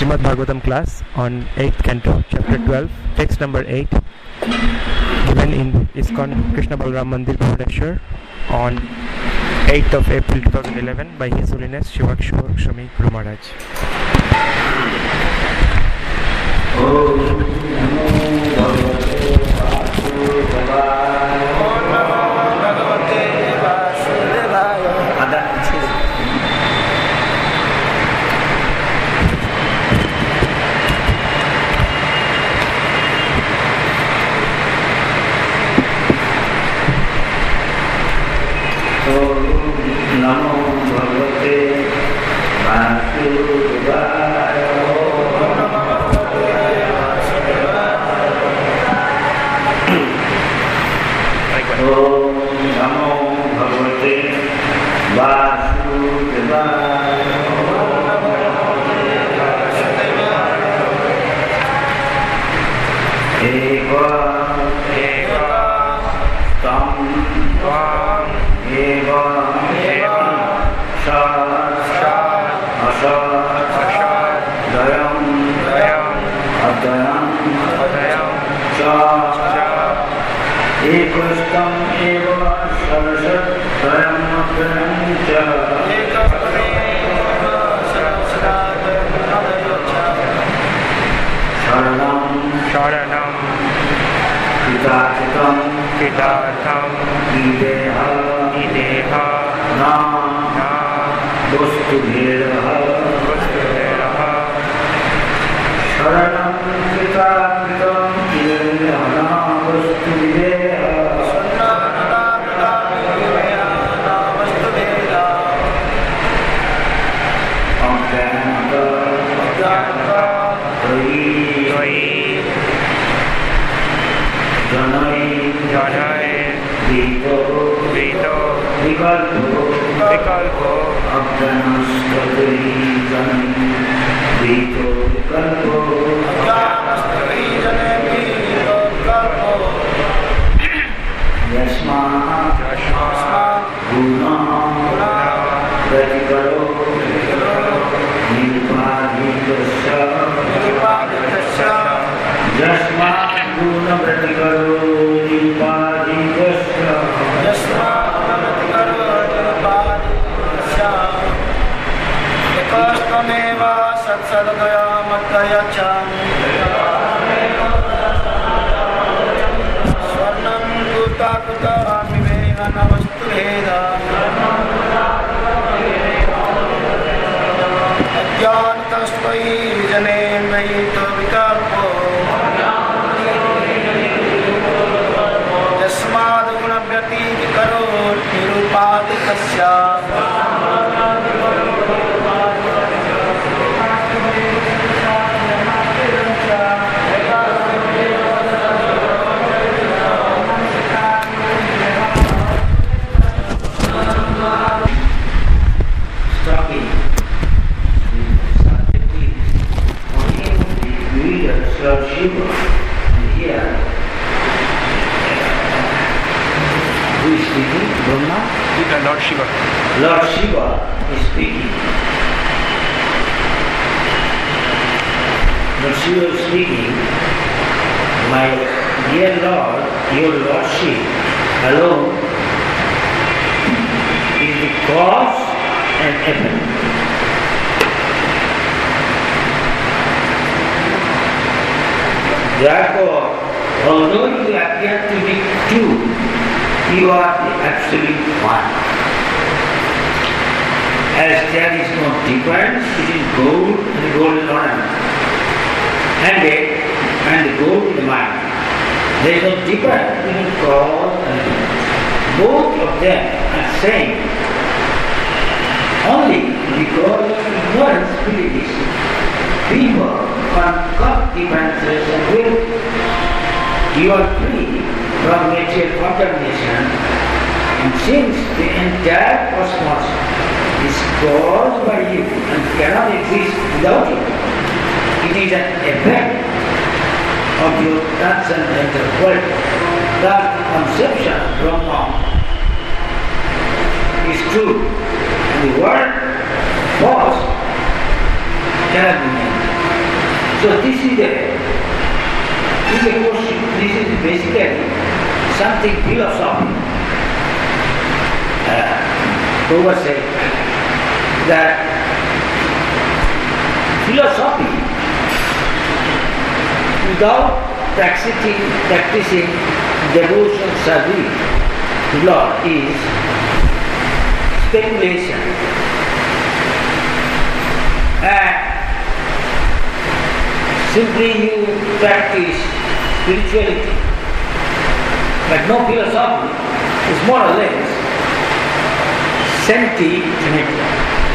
Srimad Bhagavatam class on 8th Canto, chapter 12, text number 8, given in ISKCON Krishna Balram Mandir, Bhubaneswar on 8th of April 2011 by His Holiness Shivakshor Goswami Guru Maharaj. नमो भगवते वासुदेवाय ओम नमो भगवते वासुदेवाय एव तं एव एकस्तम एव सरसत्रयम् अग्रयम् च शरणं कृतार्थं इदेह न वस्तुभेदः शरणं कृतार्थं इदेह न वस्तुभेदः विकल्पो Lord Shiva is speaking. Lord Shiva is speaking, my dear Lord, your Lordship alone is the cause and effect. Therefore, although you appear to be two, you are the absolute one. As there is no difference between gold and golden ornament, and the gold in the mind. There is no difference between cause and effect. Both of them are same. Only because of ignorance beliefs, people concoct differences and will. You are free from material contamination, and since the entire cosmos is caused by you and cannot exist without you, it is an effect of your transcendental world. That conception of Brahma is true, and the word false cannot be made. So this is a question. This is basically something philosophical. Prabhupada said that philosophy without practicing devotional service to Lord is speculation. And simply you practice spirituality, but no philosophy is more or less sentimental.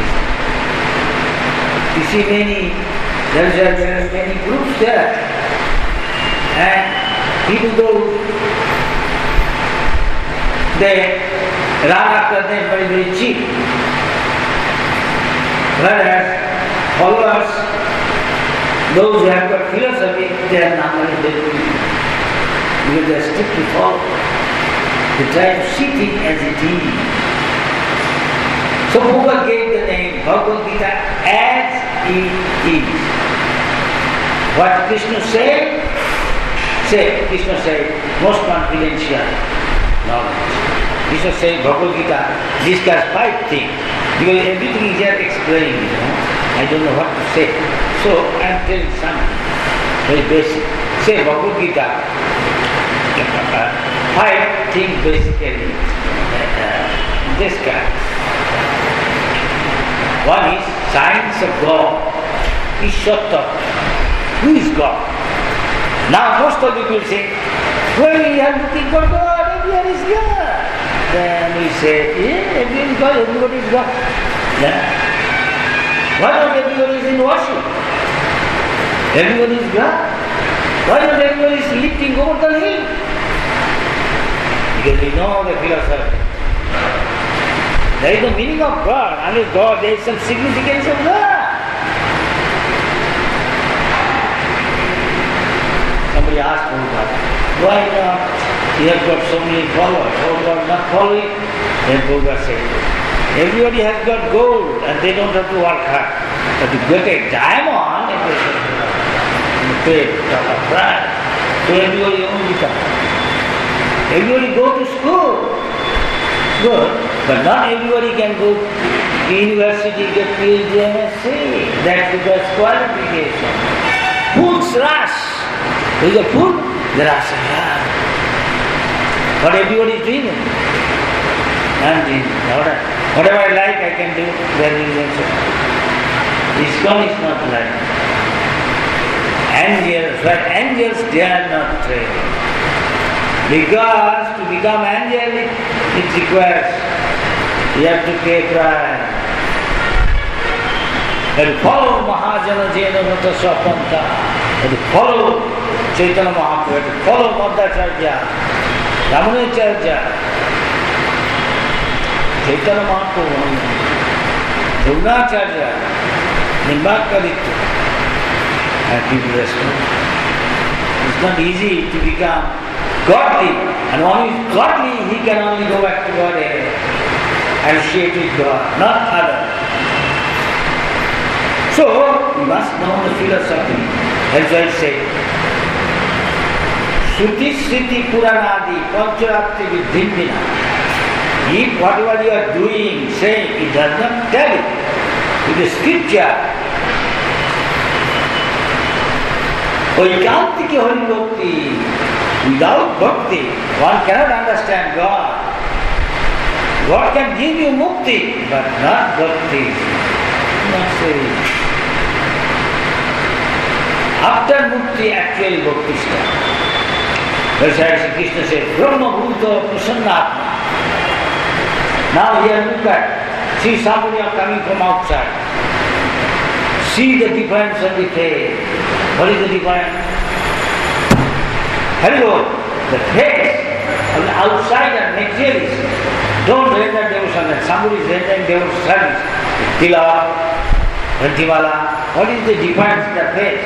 You see there are many groups there, and people those they run after them very, very cheap. Whereas followers, those who have got philosophy, they are normally very good because they are strictly followed. They try to see things as it is. So Prabhupada gave the name Bhagavad Gita as it is. What Krishna said, Krishna said, most confidential knowledge. Krishna said Bhagavad Gita discuss 5 things because everything is here explained, I don't know what to say. So I am telling something very basic. Say Bhagavad Gita, 5 things basically discuss. One is science of God, Ishwar. Who is God? Now most of people say, well, we are looking for God, everyone is God. Then we say, yeah, everyone is God, everybody is God. Yeah. Why not everybody is in worship? Everybody is God. Why not everybody is lifting over the hill? Because we know the philosophy. There is no meaning of God. Unless God, there is some significance of God. Somebody asked Prabhupada, why not you have got so many followers? Prabhupada not following? Then Prabhupada said, everybody has got gold and they don't have to work hard. But to get a diamond, you pay a price. So everybody owns it. Everybody go to school. Good. But not everybody can go to university, get PhD, MSc. That requires qualification. Food's rush. There is a food, there are some rush. But everybody is doing it. I'm doing it. Whatever I like, I can do. There is also. ISKCON is not like angels, but angels dare not train. Because to become angelic, it requires you have to pay price. And follow Mahajana Jena Mata Swapanta. And follow Chaitanya Mahaprabhu. And follow Madhacharya, Ramanacharya, Chaitanya Mahaprabhu, Jnanacharya, Nimbarkaditya. And people respond. It's not easy to become godly. And when he is godly, he can only go back to God and share with God, not other. So, we must know the philosophy. That's why I say, Shruti Sriti Puranadi Pancharatri Vidhimpina. If whatever you are doing, saying, it does not tell it. With the scripture, Vaikantiki Hari Bhakti. Without bhakti, one cannot understand God. God can give you mukti, but not bhakti. Not say. After mukti, actually bhakti starts. That's why Krishna said, Brahma Bhuta Prasannatma. Now here look at, see somebody coming from outside. See the difference of the face. What is the difference? Hello, the face of the outsider materialist don't render devotion. And somebody is rendering devotion service. Tilak, Rantiwala, what is the difference in the face?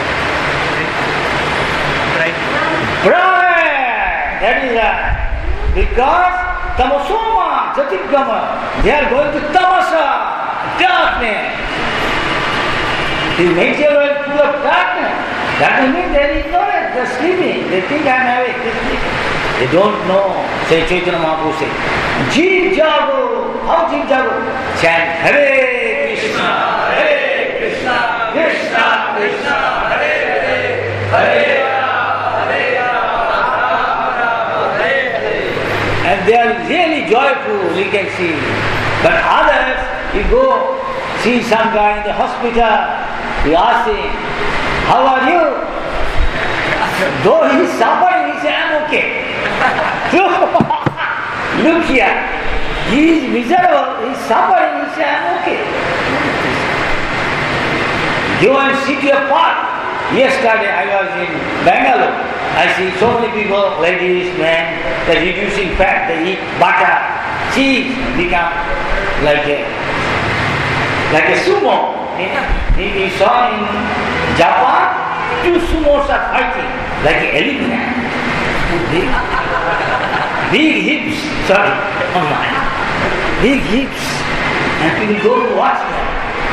Bright! That is right. Because Tamasoma, Jatigama, they are going to Tamasa, darkness. The material world full of darkness. That doesn't mean they are ignorant, they are sleeping. They think I am awake, they are sleeping. They don't know. Say Chaitanya Mahaprabhu said, Jeev Jago. How Jeev Jago? Chant Hare Krishna, Hare Krishna, Krishna Krishna, Hare Hare, Hare Rama, Hare Rama, Hare Hare. And they are really joyful, we can see. But others, you go see some guy in the hospital, you ask him, how are you? Though he is suffering, he says, I am okay. Look here, he is miserable, he is suffering, he says, I am okay. Go and sit your part. Yesterday I was in Bangalore. I see so many people, ladies, men, they are reducing fat, they eat butter, cheese, become like a sumo. He saw in Japan, 2 sumos are fighting like an elephant. Big hips, sorry, online. Big hips. And people go to watch them.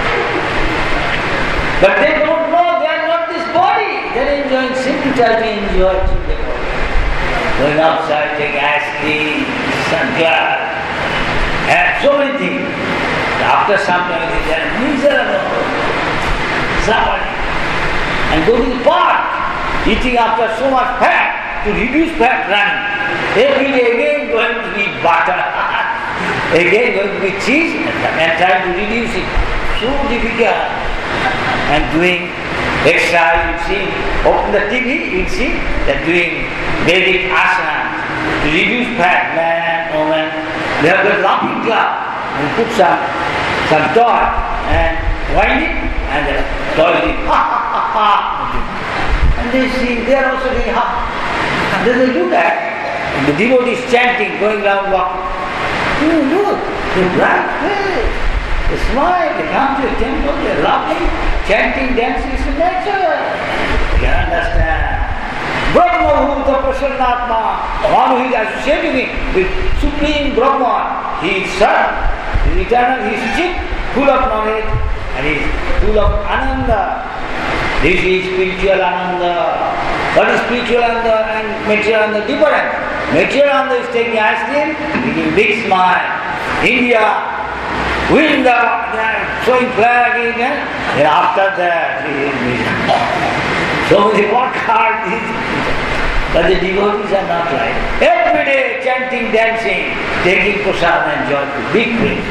But they don't know they are not this body. They are enjoying, simply try to enjoy the body. Going outside, taking ice cream, sunglass, and so many things. After some time they are miserable, suffering. And go to the park, eating after so much fat, to reduce fat running. Every day again going to eat butter, again going to eat cheese and trying to reduce it. So difficult. And doing exercise, you see, open the TV, you see, they're doing Vedic asana to reduce fat, man, woman. They have got laughing club and put some toy and wind it and the toy is and they see, they are also doing and then they do that. And the devotees chanting, going around walking. Look, they bright face, they smile, they come to the temple, they are laughing, chanting, dancing, is nature. You can understand. Brahma Bhuta Prasannatma, one who is associating with Supreme Brahma, he is Sun, he is eternal, he is chick, full of knowledge, and he is full of Ananda. This is spiritual Ananda. What is spiritual Ananda and material Ananda different? Material Ananda is taking ice cream, making big smile. India, wind up, showing flag again, and after that, so they work hard. But the devotees are not like every day chanting, dancing, taking prasad and joyful, big praise.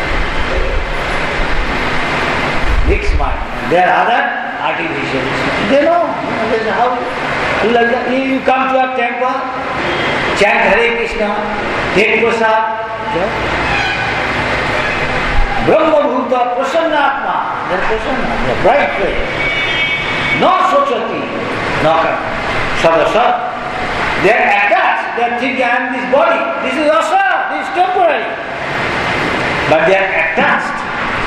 Big smile. There are other artificial. They know. How you come to a temple, chant Hare Krishna, take prasad, Brahma Bhuta Prasannatma, they are prasanna, they are bright face. No sochati, no sadasat. They are attached, they are thinking I am this body, this is asa, this is temporary. But they are attached.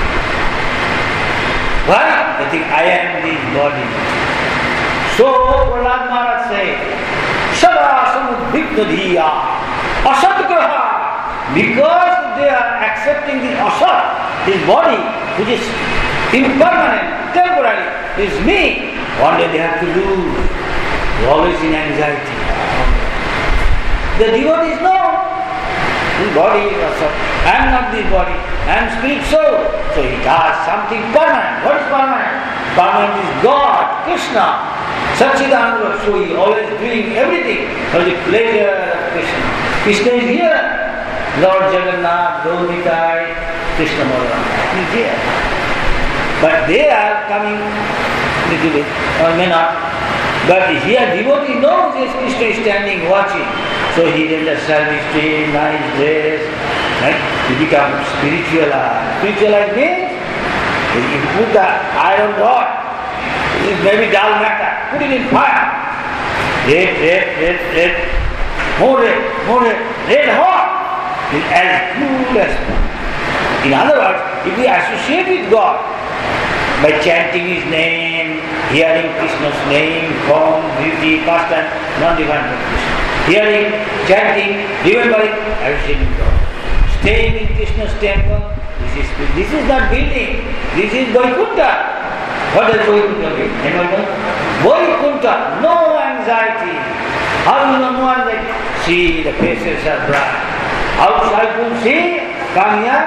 Why? They think I am this body. So Prahlad Maharaj said, Sada samudbhikta dhiya asatgraha. Because they are accepting the asat, this body, which is impermanent, temporary, is me. One day they have to lose. They are always in anxiety. The devotees know this body is asat. I am not this body. I am spirit soul. So it has something permanent. What is permanent? Permanent is God, Krishna, Satchidananda. So he is always doing everything for the pleasure of Krishna. Krishna is here. Lord Jagannath, Dhomitai, Krishna Balaram. He is here. But they are coming little bit, or may not. But here devotee knows this Krishna is standing watching. So he did the service to him, nice dress. Right? He becomes spiritualized. Spiritualized means you put the iron rod, this is maybe dull matter, put it in fire. Red, more red hot. It's as cool as fire. In other words, if we associate with God by chanting His name, hearing Krishna's name, form, beauty, pastime, non-divine but Krishna. Hearing, chanting, remembering, associating with God. Staying in Krishna's temple, this is not building, this is Vaikuntha. What does Vaikuntha mean? Anyone know? How you know no one like, see the faces are bright. Outside you see, come here.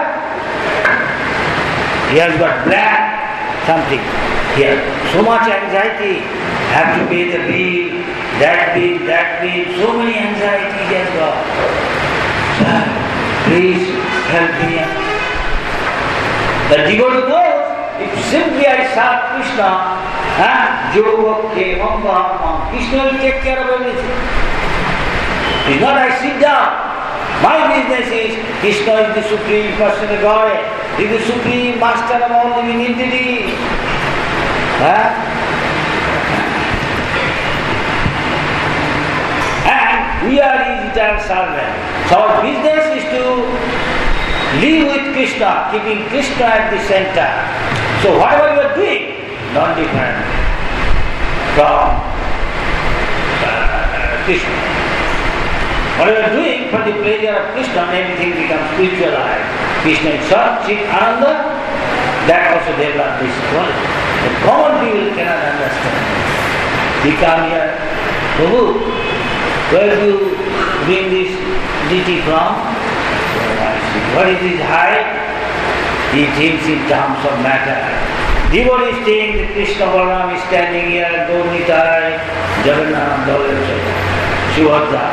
He has got black something here. So much anxiety. Have to pay the bill, that bill, so many anxiety he has got. Sir, please help me. The devotee knows, if simply I serve Krishna, Krishna will take care of everything. It's not I sit down. My business is Krishna is the Supreme Personal Godhead. He is the Supreme Master of all living entities. And we are his eternal servants. So our business is to live with Krishna, keeping Krishna at the center. So whatever you are doing, not different from Krishna. Whatever you are doing for the pleasure of Krishna, everything becomes spiritualized. Krishna itself, Chit Ananda, that also develops this quality. The common people cannot understand. We come here, Prabhu, where do you bring this deity from? What is his height? He thinks in terms of matter. Devotee is saying that Krishna Balaram is standing here, Gaurnitai, Jagannath, Subhadra.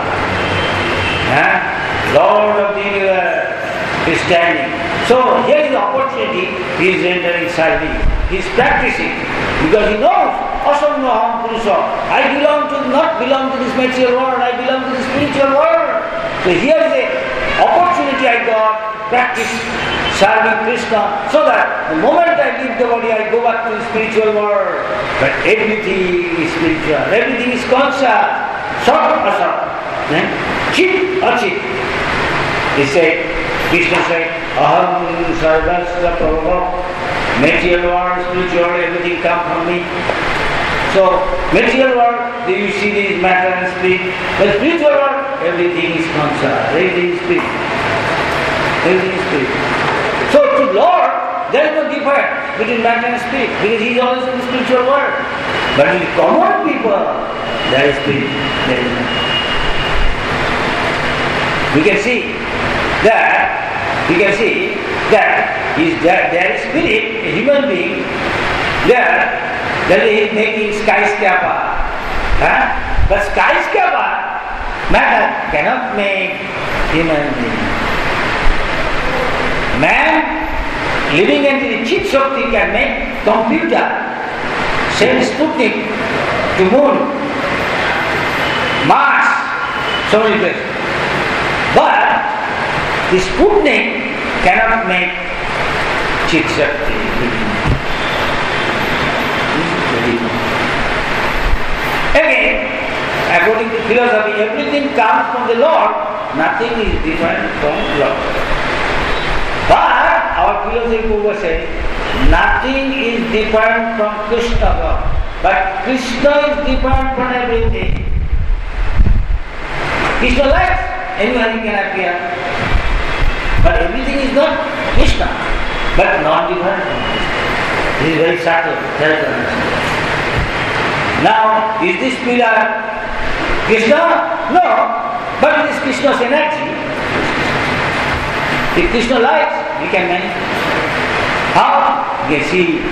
Lord of the universe is standing. So here is the opportunity, he is rendering service. He is practicing because he knows Asamnaham Purusha. I not belong to this material world, I belong to the spiritual world. So here is the opportunity I got, practice serving Krishna, so that the moment I leave the body, I go back to the spiritual world. But everything is spiritual, everything is conscious, sat asat, chit achit. He said, Krishna said, Aham sarvasya prabhava, material world, spiritual world, everything comes from me. So, material world, you see this matter and spirit. But spiritual world, everything is conscious, everything is spirit. Everything is spirit. So, to Lord, there is no difference between matter and spirit, because He is always in the spiritual world. But in common people, there is spirit, there is matter. We can see that there is spirit, a human being, that he is making skyscraper. But skyscraper, matter cannot make human being. Man living into the Chit Shakti can make computer, send Sputnik to moon, Mars, so many places. But the Sputnik cannot make Chit Shakti. Again, according to philosophy, everything comes from the Lord, nothing is different from Lord. But our philosophy will say, nothing is different from Krishna God. But Krishna is different from everything. Krishna likes, anyone can appear. But everything is not Krishna, but non-different from Krishna. This is very subtle, very understood. Now, is this pillar Krishna? No, but it is Krishna's energy. If Krishna likes, we can manifest. How? You can see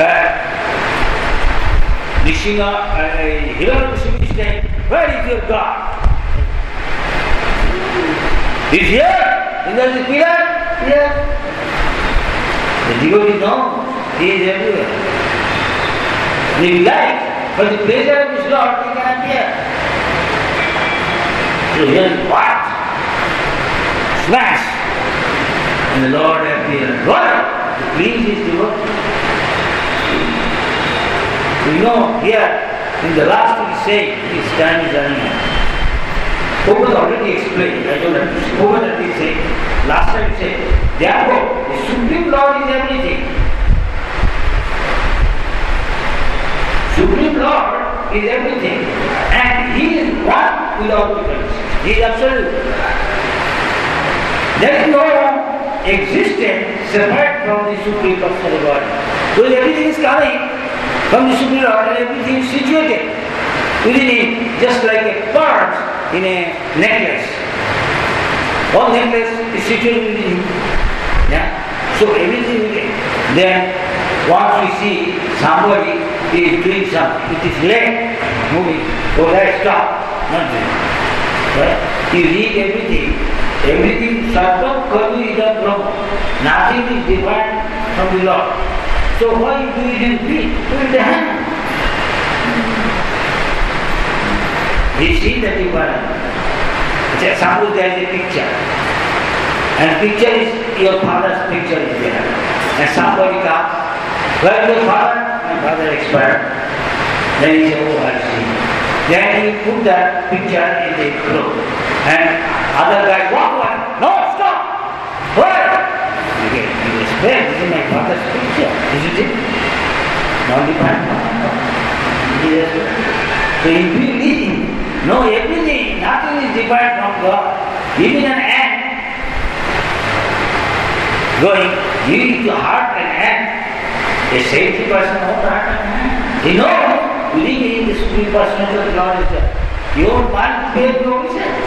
Nrsimha, Hiranyakashipu is saying, where is your God? He's here, in the pillar, here. The devotee knows, he is everywhere. And if he likes, for the pleasure of his Lord, he can appear. So here is what? Smash! And the Lord appears. Why? To please his devotee. We know here, in the last we say, his time is running out. Prabhupada already explained, I don't have to say. Prabhupada did say, last time he said, therefore, the Supreme Lord is everything. Supreme Lord is everything. And He is one without differences. He is absolute. There is no existence separate from the Supreme Personal Body. Because everything is coming from the Supreme Lord and everything is situated within Him, just like a bird in a necklace. All necklace is situated within him. Yeah? So everything within. Then once we see somebody is doing something, it is leg moving, so that stop, not doing. Right? You read everything Sarvam Kalu Ida Brahma. Nothing is divine from the Lord. So why you do it in feet? Do it in the hand. We see the divine. Suppose there is a picture. And picture is, your father's picture is there. And somebody comes, where is your father? My father expired. Then he says, oh, I see. Then he put that picture in the cloth. And other guy walk away. No, stop! Why? Again, he was well, this is my father's picture. Isn't it? Non-divine. Yes. So if you know everything, nothing is divine from God. Even an ant going, giving to heart and hand, a safety person won't heart and hand. He knows, living in the supreme personality of the Lord is there. Your mind creates your results.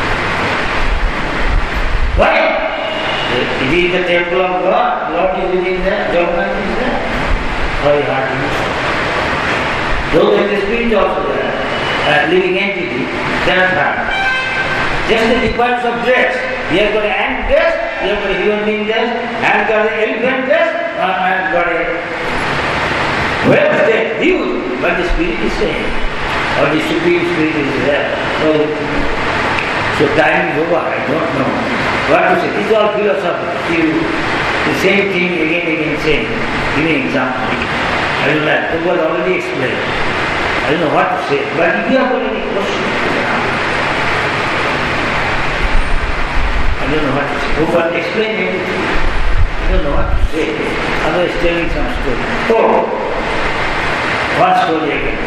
Why? It is the temple of God, Lord is within there, Jagannath is there. Very hard to understand. Though there is the spirit also there, living entity, that's hard. Just the difference of dress. You have got an ant dress, you have got a human being dress, and got an elephant dress, and got a web dress, huge, but the spirit is same. Or the supreme spirit is there. So time is over, I don't know what to say. This is all philosophy. The same thing again, saying. Give me an example. I don't know, the world already explained. I don't know what to say, but if you have got any questions, I don't know what to say. Who can explain everything? I don't know what to say. Otherwise telling some story. Oh, one story again.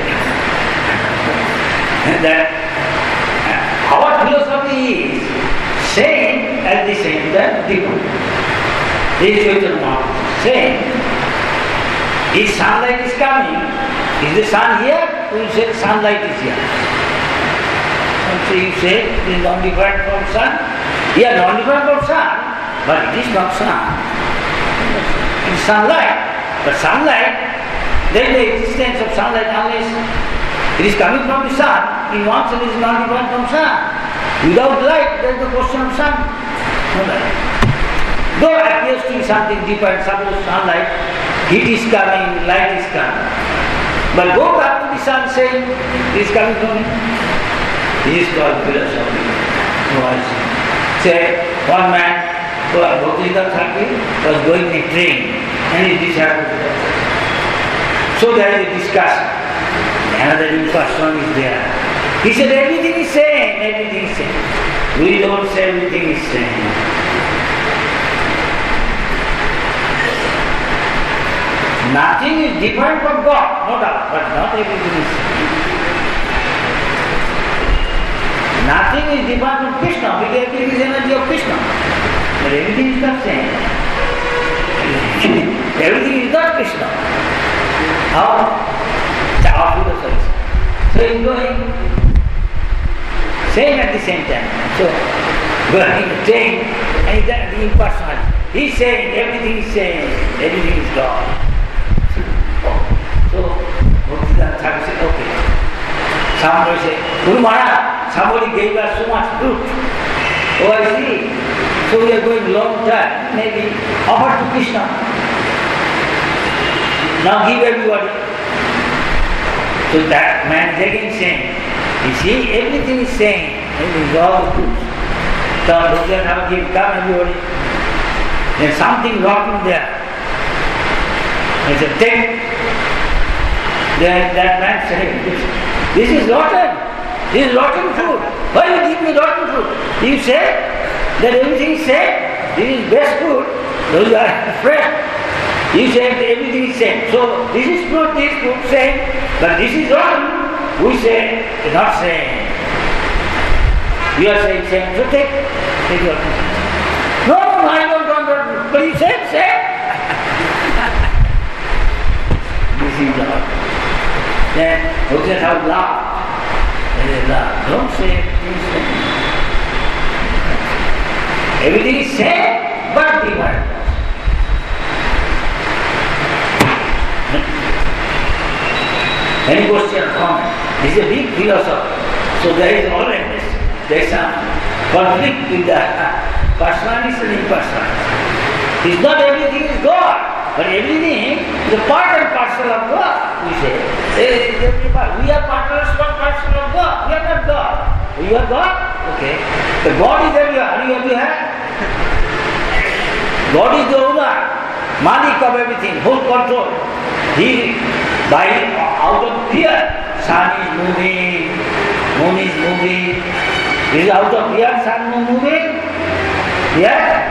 And that our philosophy is same at the same time different. This is Chaitanya Mahaprabhu saying, if sunlight is coming, is the sun here? We will say sunlight is here. And so you say it is non-different from sun. Yeah, non-different from sun, but it is not sun. It is sunlight. But sunlight, there is the existence of sunlight unless it is coming from the sun. In one sense it is non-different from sun. Without light, there is no question of sun. No light. Though it appears to be something different, suppose sunlight, heat is coming, light is coming. But go back to the sun saying, it is coming from it. This is called philosophy. No, I see. Say, one man, Bhaktivinoda Thakur, was going in a train, and his disciple. So there is a discussion. Another new person is there. He said, everything is same, everything is same. We don't say everything is same. Nothing is different from God, no doubt, but not everything is same. Nothing is different from Krishna, because everything is energy of Krishna. But everything is not same. Everything is not Krishna. How? Our philosophy. So he is going same at the same time. So going saying and that the impersonal. He is saying everything is same, everything is God. So Bhaktivinoda Thakur said, okay. Somebody said, Guru Maharaj, somebody gave us so much fruit. Oh, I see. So we are going long time, maybe offer to Krishna. Now give everybody. So that man is again saying, you see, everything is same, everything is all good. So Bhaktivinoda Thakur gave, come everybody. There's something rotten there. He said, take. Then that man said, this is rotten. This is rotten fruit. Why you give me rotten fruit? You say that everything is same. This is best fruit. Those are fresh. You say that everything is same. So this is fruit, same. But this is rotten. We say not same. You are saying same. So take your fruit. No, I don't want rotten fruit. But you said same. This is all. Then Bhaktivinoda Thakur laughed. Don't say things like that. Everything is same, but divine. Any question or comment? This is a big philosophy. So there is always some conflict with the personality and impersonality. It's not everything is God, but everything is a part and parcel of God, we say. We are part and parcel of God. We are not God. You are God? Okay. The God is everywhere. How do you have? God is the owner, Malik of everything, full control. He, out of fear, sun is moving, moon is moving. Is out of fear, sun is moving? Yes?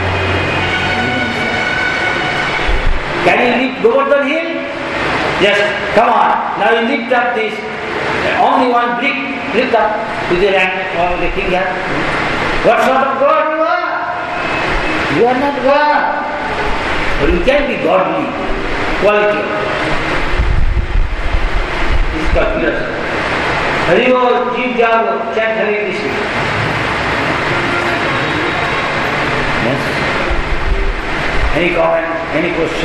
Can you lift Govardhan Hill? Yes, come on. Now you lift up this. Only one brick, lift up with your hand or the finger. What sort of God you are? You are not God. But you can be godly. Quality. This is called philosophy. Hari Bol, Jeev Jago, chant Hare Krishna. Yes? Any comment? Any question?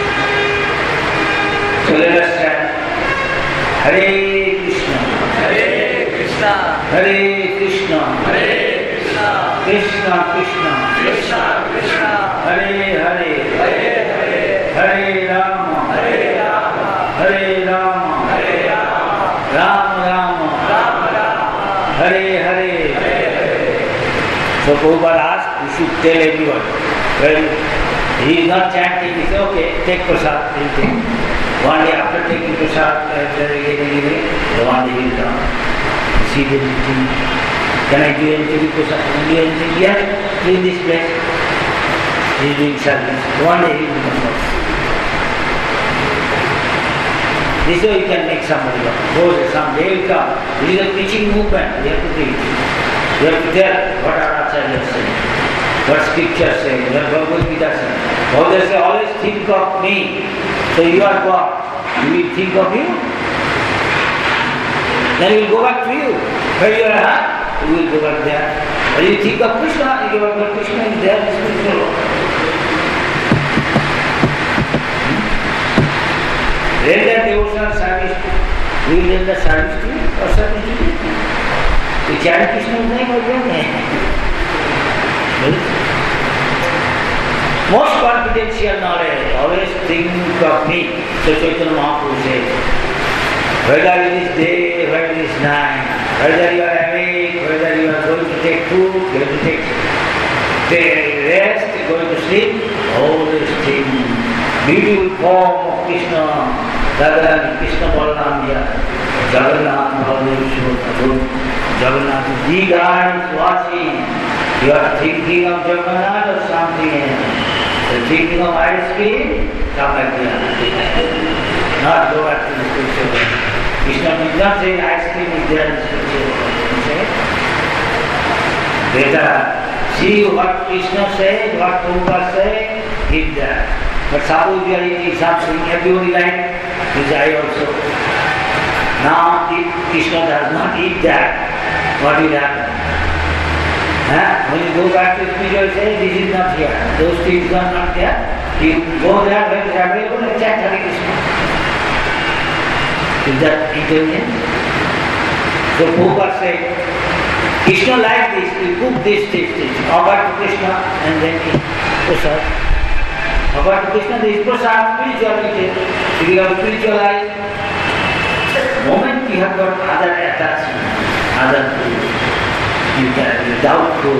So let us chant. Hare Krishna. Hare Krishna. Hare Krishna. Hare Krishna. Krishna Krishna. Krishna Krishna. Hare Hare. Hare Hare. Hare Rama. Hare Rama. Hare Rama. Hare Rama. Rama Rama. Rama Rama. Hare Hare. Hare Hare. So Prabhupada asked, you should tell everyone. Well, he is not chanting, he said, okay, take prasad, he'll take. One day after taking prasad, the one day he will come. See the meeting. Can I do anything with prasad? Can I do anything? Yes, in this place. He is doing service. One day he will come. This way you can make somebody come. Someday will come. This is a preaching movement. We have to preach. We have to tell what our Acharya is saying, what scripture says, what Bhagavad Gita says. Oh, they say, always think of me. So you are God. You will think of you. Then he will go back to you. Where you are at, you will go back there. When you think of Krishna, you go back to Krishna is there, this will follow. Render devotional service. We will render service to you or service to you. You chant Krishna's name or your name. Most confidential knowledge, always think of me. So Chaitanya Mahaprabhu says, whether it is day, whether it is night, whether you are awake, whether you are going to take food, going to take rest, going to sleep, always think. Beautiful form of Krishna, Radharani, Krishna Balaram, Jagannath, Jagannath is the God is watching. You are thinking of Jagannath or something else. You are thinking of ice cream, come back here. Not go back to the scripture. Krishna did not say ice cream is there in the scripture. He said, better see what Krishna said, what Prabhupada said, eat that. But suppose we are eating something, everybody like, which I also. Now, if Krishna does not eat that, what will happen? When you go back to spiritual, say, this is not here. Those things are not there. You go there, when it is available, and chant Hare Krishna. Is that intelligent? So Prabhupada said, Krishna like this, we cook this, offer to Krishna, and then eat prasad. Offer to Krishna, there is prasad, spirituality. If you have spiritual life, the moment you have got other attachment, other food, you can be doubtful.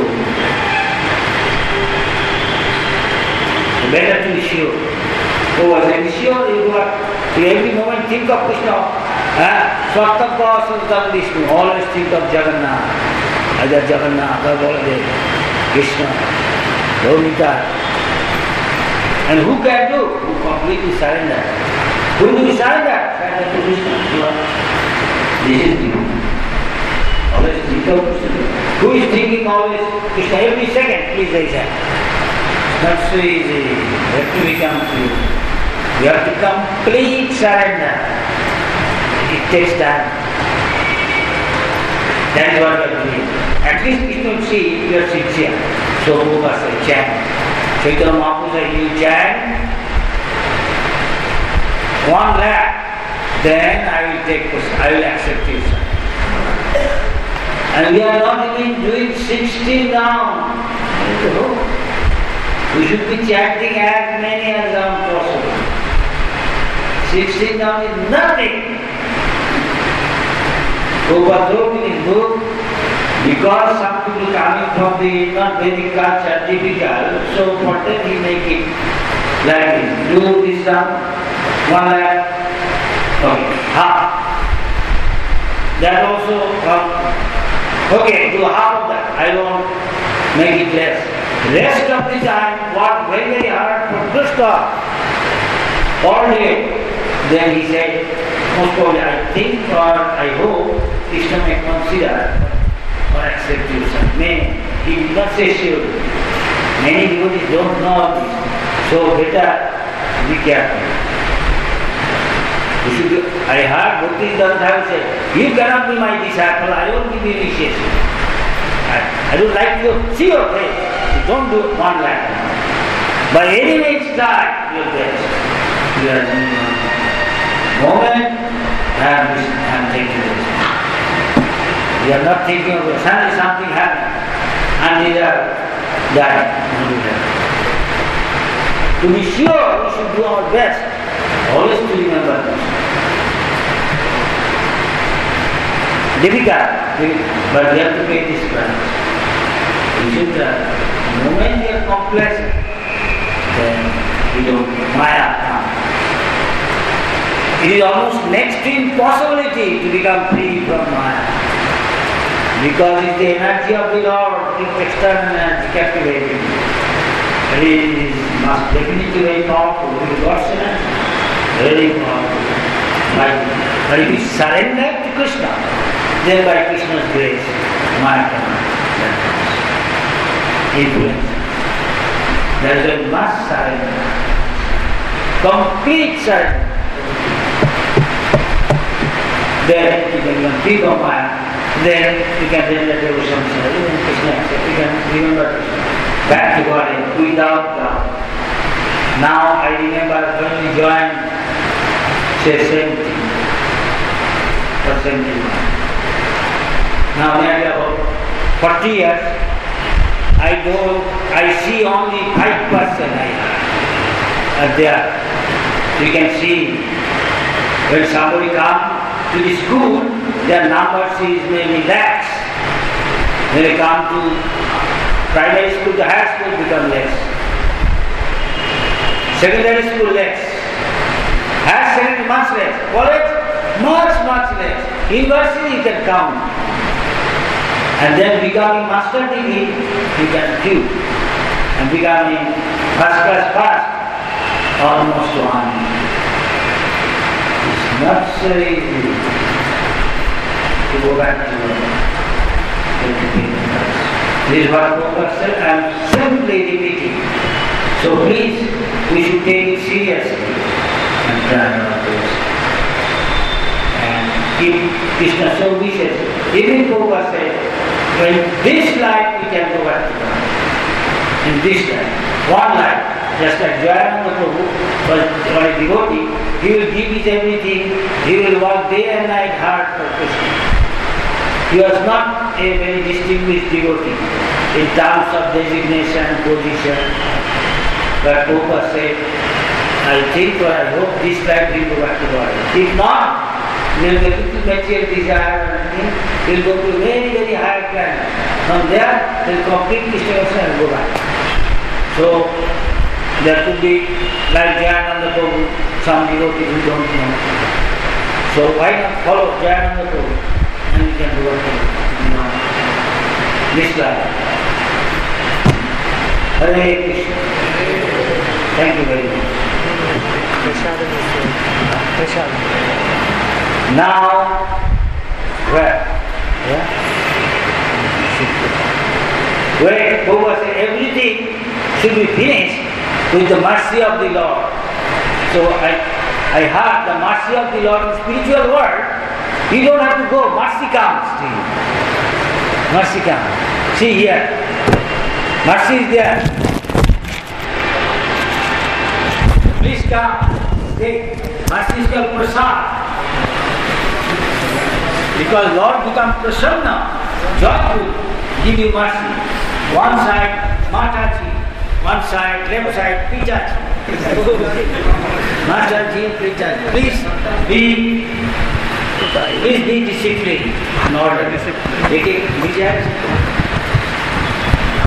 So better to be sure. Oh, as I be sure, you got to every moment think of Krishna. Svataka Santam Vishnu, always think of Jagannath. Either Jagannath or Baladev, Krishna, Romita. And who can do? Who completely surrender. Who will surrender? Surrender to Krishna. This is the always think of Krishna. Who is thinking always Krishna? Every second, please raise hand. Not so easy. You have to become free. You have to complete surrender. It takes time. That is what you are doing. At least Krishna will see you are sincere. So Prabhupada said, chant. Chaitanya Mahaprabhu said, you chant 1 lakh, then I will accept you, sir. And we are not even doing 60 now. We should be chanting as many as possible. 16 down is nothing. Prabhupada wrote in his book, because some people coming from the not Vedic culture difficult, so for them he make it like this. Do this sum, 1 lakh, okay, half. That also, okay, do half of that. I won't make it less. Rest of the time, work very, very hard for Krishna. All day. Then he said, most probably I think or I hope Krishna may consider or accept you, sir. May. He did not say sure. Many devotees don't know this. So better be careful. I heard Bhakti Dandhava say, you cannot be my disciple, I won't give you initiation. I don't like to see your face. You don't do 1 lakh. By any means try your best. You are doing moment, I am taking this. We are not thinking of it. Suddenly something happened. And we are dying. To be sure, we should do our best. Always to remember this. Difficult, but we have to pay this price. We should, the moment we are complacent, then we don't, Maya comes. It is almost next to impossibility to become free from Maya. Because it's the energy of the Lord, it's external energy captivating. It must definitely be very powerful. It is God's energy, very powerful. But if we surrender to Krishna, then by Krishna's grace, Maya cannot influence. That is why we must surrender. Complete surrender. Then you can become free from Maya. Then you can render devotion. Even Krishna accepts. You can remember Krishna. Back to God without doubt. Now I remember when we joined, say 70 or 71. Now maybe about 40 years, I see only 5% there. You can see when somebody comes to the school, their numbers is maybe lakhs. When they come to primary school, the high school become less. Secondary school less. Higher secondary much less. College much less. University you can count. And then becoming master degree, you can do. And becoming first class pass, almost 1. It's not so easy to go back to the This is what Prabhupada said. I am simply repeating. So please, we should take it seriously and try our best. And if Krishna so wishes, even Prabhupada said, in this life we can go back to God. In this life. 1 life. Just like Jayananda Prabhu was a devotee, he will give his everything, he will work day and night hard for Krishna. He was not a very distinguished devotee in terms of designation and position. But Prabhupada said, I think or I hope this life will go back to God. If not, he will get to material desire or anything, he will go to very, very high planet. From there, he will complete Krishna and go back. So, there could be, like Jayananda Prabhu, some devotees who don't know. So why not follow Jayananda Prabhu and we can do what we know. This life. Hare Krishna. Thank you very much. Now, where? Yeah? Where Prabhupada said everything should be finished with the mercy of the Lord. So I heard the mercy of the Lord in the spiritual world You don't have to go. Mercy comes to you. Mercy comes. See here. Mercy is there. Please come. Take. Mercy is called prasad. Because Lord becomes prasanna, joyful, give you mercy. One side, Mataji. One side, left side, Pichaji. Mataji and Pichaji. Please be disciplined in order. Take it,